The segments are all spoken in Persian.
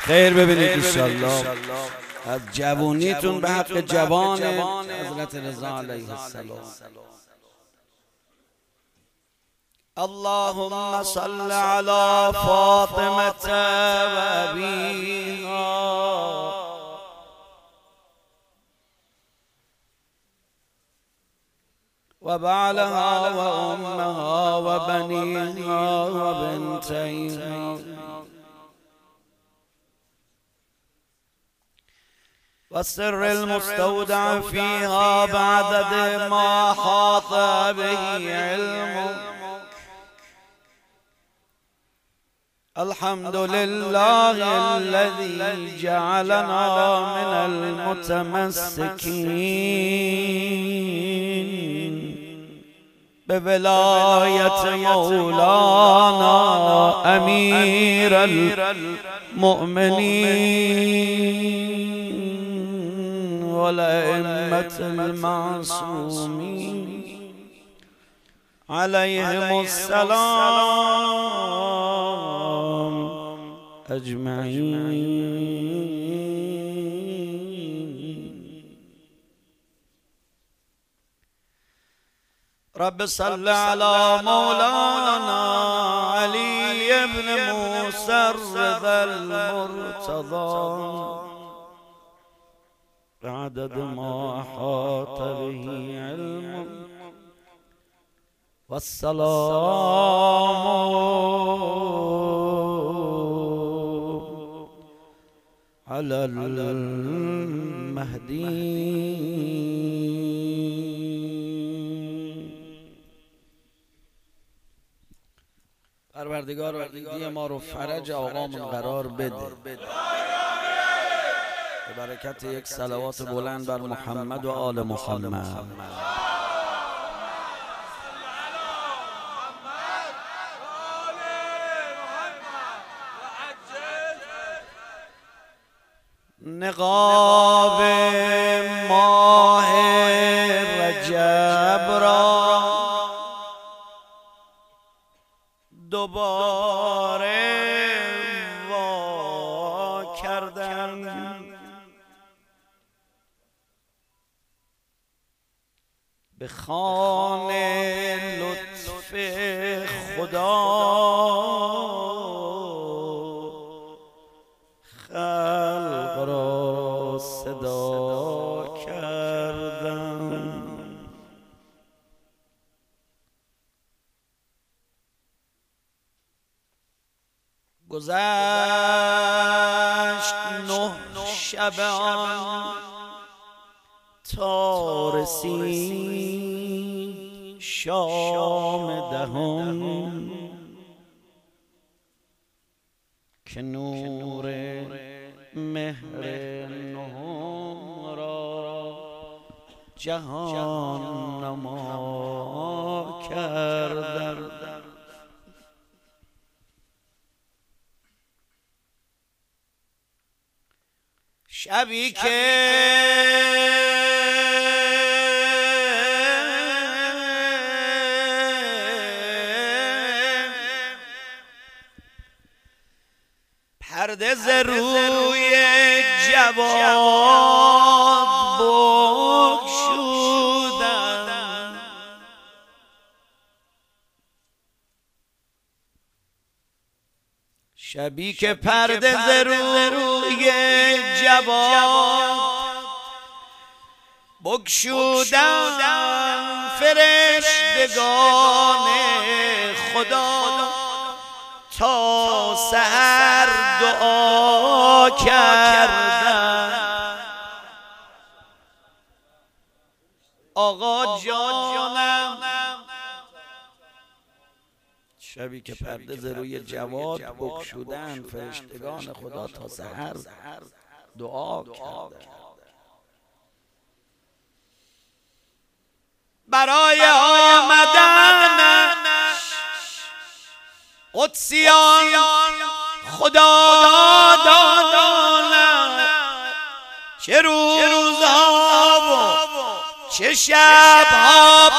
خیر ببینید انشالله از جوونیتون به حق جوان حضرت رضا علیه السلام. اللهم صل على فاطمة و ابیها و بعلها و امها و بنیها و بنتیها و سر المستودع فيها بعدد ما حاط به علمك. الحمد لله الذي جعلنا من المتمسكين بولاية مولانا أمير المؤمنين والأئمة المعصومين عليهم السلام أجمعين. رب صل على مولانا علي بن موسى الرضا المرتضى بعدد ما أحاط به علمك. والسلام على المهدي. پروردگار عقیده ما رو فرج آقامون قرار بده. به برکت یک صلوات بلند بر محمد و آل محمد. نقاب ماه رجب را دوباره وا کردن، به خوان لطف خدا خلق را صدا کردم. گذشت 9 شبان تا رسید شام دهم، که نور مهر نهم را جهان نما کردم. شبی که پرده ز روی جواد بگشودم، شبی که پرده ز روی جواد بگشودم، فرشتگان خدا تا سحر دعا کردن. آقا جانم شبی که پرده ز روی جواد بگشودن، فرشتگان خدا تا سحر دعا کردن. برای آمدن قدسیان خدا داند، چه روزها و چه شبها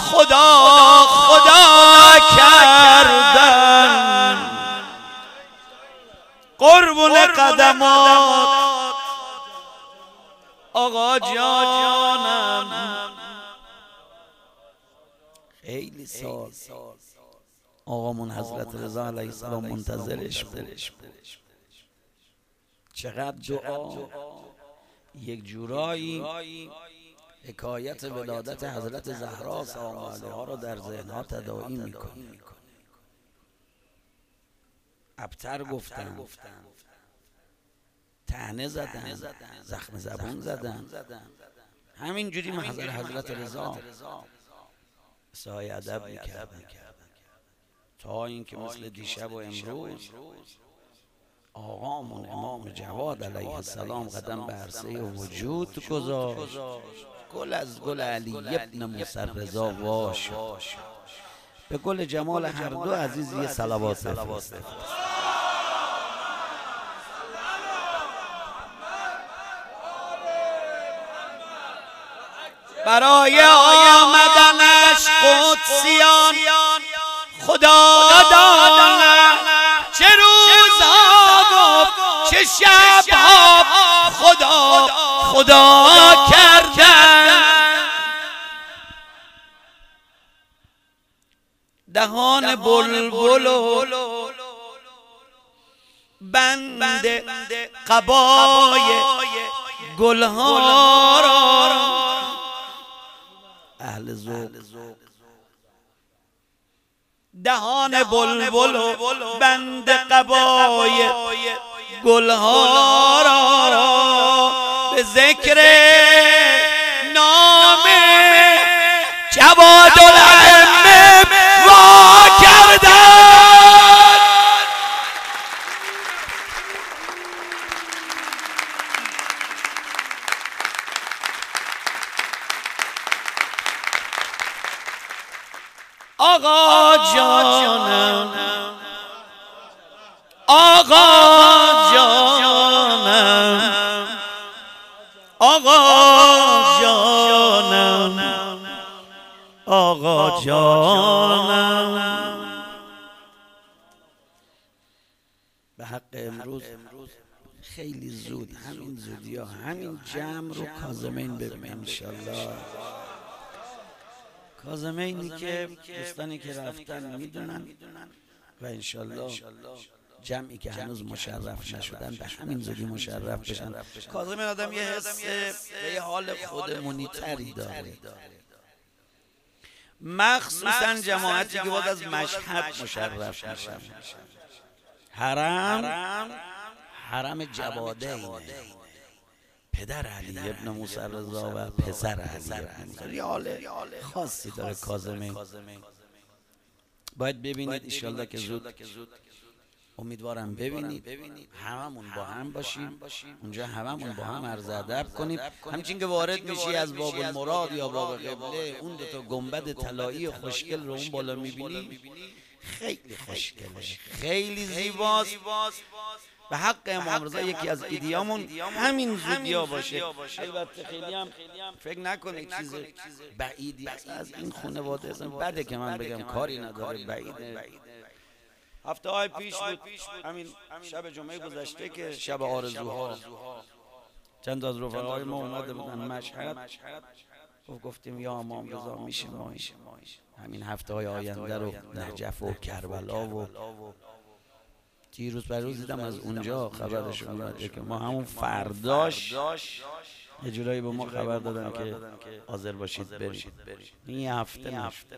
خدا کردن. قربون قدم و خیلی سال آقامون حضرت رضا علیه السلام منتظرش بود. چقدر دعا، یک جورایی حکایت ولادت حضرت زهرا سلام علیها را در ذهنها تداعی میکنه. ابتر گفتن، طعنه زدن، زخم زبون زدن، همینجوری محضر حضرت رضا سایه ادب میکردن تا اینکه مثل دیشب و امروز آقامون امام جواد علیه السلام قدم به عرصه وجود گذاشت. گل از گل علی ابن موسی رضا واش، به گل جمال هر دو عزیز یه صلوات بفرست. برای آمدنش قدسیان خدا داند، چه روزها و چه شبها خدا کردن. دهان بلبل و بند قبای گلها را اهل ذوق، دهان بلبل و بند قبای گلها را به ذکر نام جواد الائمه وا کردن. آقا جانم، آقا جانم، آقا جانم، آقا جانم. به حق امروز خیلی زود، همین زودی ها همین جمع رو کاظمین ببینیم انشالله. کاظمینی که دوستانی که رفتن میدونن و انشالله جمعی که هنوز مشرف نشدن به همین زودی مشرف بشن. کاظمین آدم یه حس و یه حال خودمونی تری داره، مخصوصا جماعتی که باز از مشهد مشرف میشن. حرم جواده اینه، پدر علی ابن موسی رضا و پسر علی ابن موسی. یه حال خاصی داره کاظمین، باید ببینید انشالله که زود، امیدوارم ببینید، هممون با هم باشیم اونجا، هممون با هم عرض ادب کنیم. همچین که وارد میشی از باب المراد یا باب قبله، اون دو تا گنبد طلایی خوشگل رو اون بالا میبینی، خیلی خوشگله، خیلی زیباست. به حق امام رضا یکی از ایدیامون همین زودیا باشه. البته خیلی هم فکر نکنه چیز بعیدی از این خانواده، اصلا بده که من بگم کاری نداره، بعیده. هفته های پیش بود، همین شب جمعه گذشته که شب آرزوها، چند از رفقای ما اومده بودن مشهد، گفتیم یا امام رضا میشه ما همین هفته های آینده رو نجف و کربلا و دیروز بروز دیدم از اونجا خبرش اومده که ما همون فرداش یه جورایی به ما خبر دادن که حاضر باشید برید. این هفته نفته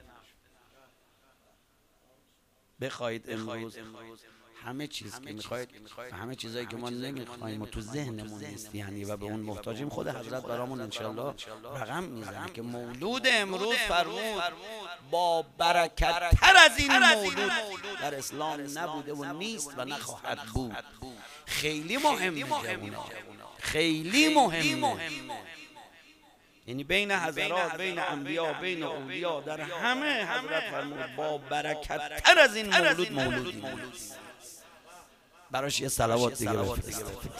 بخواید امروز همه چیز که میخواید، همه چیزایی که ما نمیخوایم و تو ذهنمون نیست یعنی و به اون محتاجیم، خود حضرت برامون انشالله رقم میزنه که مولود امروز فرمود با برکت تر از این مولود در اسلام نبوده و نیست و نخواهد بود. خیلی مهمه، خیلی مهمه، یعنی بین حضرات، بین انبیا، بین اولیا، در همه حضرت فرمود با برکت تر از این مولود مولودی. براش یه صلوات دیگه بفرستید.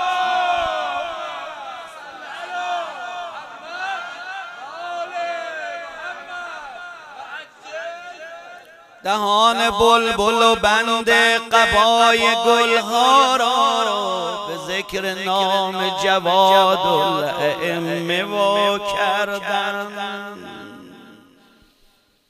دهان بلبل و بند قبای گلها را به ذکر نام جواد الائمه وا کردن.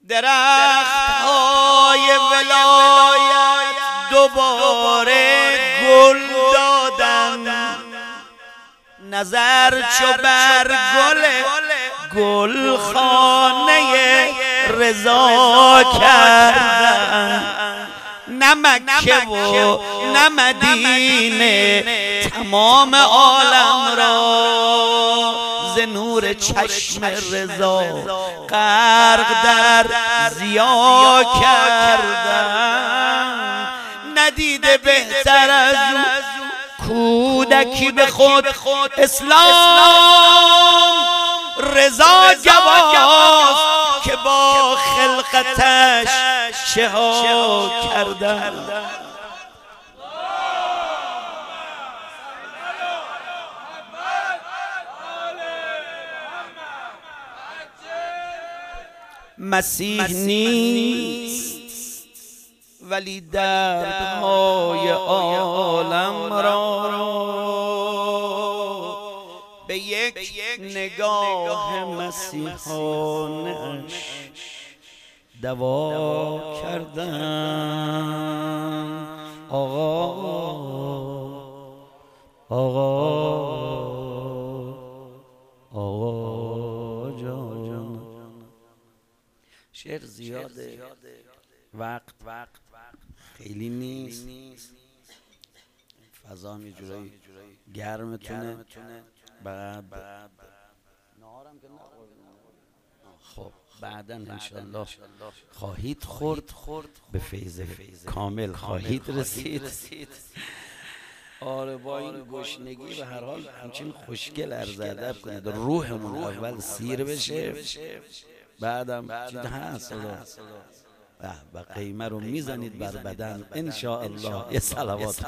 درخت های ولایت دوباره گل دادن، نظر چو بر گل خانه رضا کردن. نه مکه و نه مدینه تمام عالم را ز نور چشم رضا غرق در ضیا کردن. ندیده بهتر از کودکی به خود اسلام رضا گواست که با خلقتش چه ها کردن. مسیح نیست ولی دردهای عالم را به یک نگاه مسیحانش دوا کردن. آقا جان. شعر زیاده، وقت خیلی نیست، فضا هم یه جورایی گرمتونه. بعد نهارم که نخوردیم. خب بعداً انشالله خواهید خورد، به فیض کامل خواهید رسید. آره با این گشنگی به هر حال همچین خوشگل عرض ادب کنید، روحمون اول سیر بشه، بعدم چیز هست و قیمه رو میزنید بر بدن انشاءالله. یه صلوات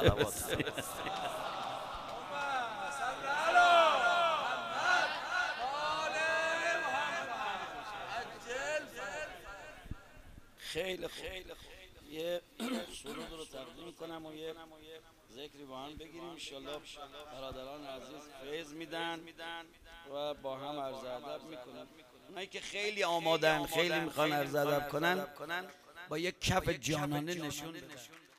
خیلی یه سرود رو تقدیم کنم و یه ذکری با هم بگیریم انشالله. برادران عزیز فیض میدن و با هم عرض ادب میکنن. اونایی که خیلی آمادن، خیلی میخوان عرض ادب کنن، با یک کف جانانه نشون بدن.